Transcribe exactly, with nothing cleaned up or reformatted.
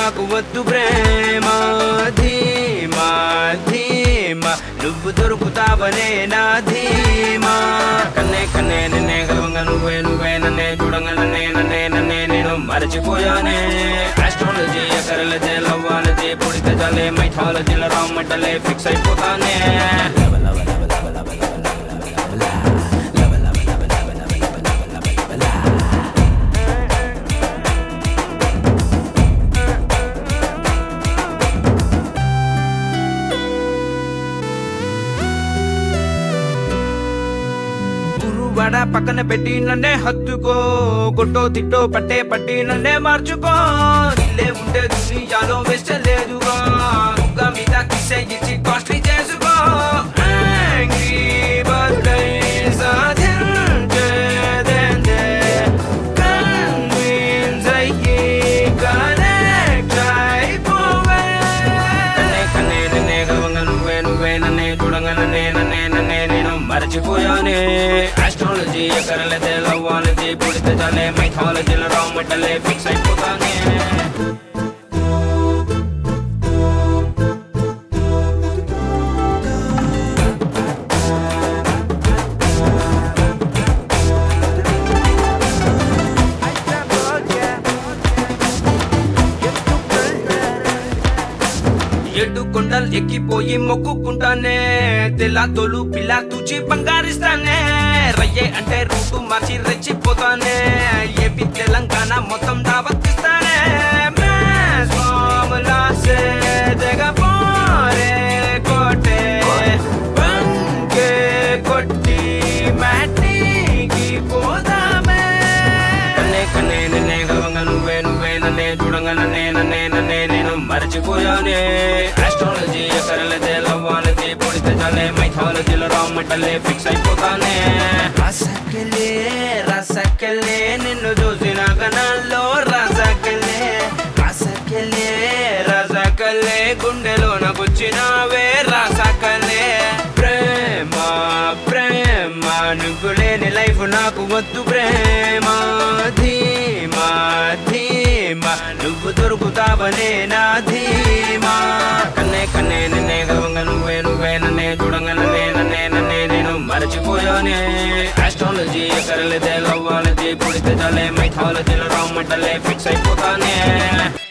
నాకు వద్దు ప్రేమ ధీమా ధీమా నువ్వు దొరుకుతావనే నా ధీమా కన్నే కన్నే నిన్నే గలవంగా నువ్వే నువ్వే నన్నే చూడంగా నన్నే నన్నే నన్నే నేను మరచిపోయానే ఆస్ట్రాలజీ ఎకరలజీ లవ్వాలజీ పుడితే చాలే మైథాలజీల రామంటలే ఫిక్స్ అయిపోతానే వడ పక్కన పెట్టి నన్నే హత్తుకో కొట్టో తిట్టో పట్టే పట్టి నన్నే మార్చుకో ఇల్లే ఉంటే దునియాలో వెస్ట్ లేదుగా ఒక్క మీద కిసే ఇచ్చి కాస్ట్లీ చేసుకో యాంగ్రీ బర్త్డే సాధించేదేందే కన్విన్స్ అయ్యి కనెక్ట్ అయిపోవే కన్నే కన్నే నిన్నే గలవంగా నువ్వే నువ్వే నన్నే చూడంగా నన్నే నన్నే నన్నే నేను మరచిపోయానే ఆస్ట్రాలజీ ఎకరలజీ లవ్వాలజీ పుడితే చాలే మైథాలజీల రామంటలే ఫిక్స్ అయిపోతానే ఎడ్డు కొండలు ఎక్కిపోయి మొక్కుకుంటానే తెల్ల తోలు పిల్ల తుచి బంగారిస్తానే రయ్యే అంటే రూటు మార్చి రెచ్చిపోతానే ఏపీ తెలంగాణ మొత్తం దావత్తిస్తానే కోటే బంకే కొట్టి మ్యాటీకి పోదామే కన్నే కన్నే నిన్నే గలవంగా నువ్వే నువ్వే నన్నే చూడంగా నన్నే నన్నే నన్నే నేను మరచిపోయానే ఆస్ట్రాలజీ ఎకరలజీ లవ్వాలజీ పుడితే చాలే మైథాలజీల రామంటలే ఫిక్స్ అయిపోతానే రసకెళ్ళే రసకెళ్ళే నిన్ను చూసిన గణాల్లో రసకెళ్ళే రసకెళ్ళే రసకెళ్ళే గుండెలో నాకొచ్చినావే రసకెళ్ళే ప్రేమ ప్రేమ నువ్వు లేని లైఫ్ నాకు వద్దు ప్రేమ ధీమా ధీమా నువ్వు దొరుకుతావనే నా ధీమా కన్నే కన్నే నిన్నే గలవంగా నువ్వే నువ్వే నన్నే చూడంగా నన్నే నన్నే నన్నే నేను మరచిపోయానే ఆస్ట్రాలజీ ఎకరలజీ లవ్వాలజీ పుడితే చాలే మైథాలజీల రామంటలే ఫిక్స్ అయిపోతానే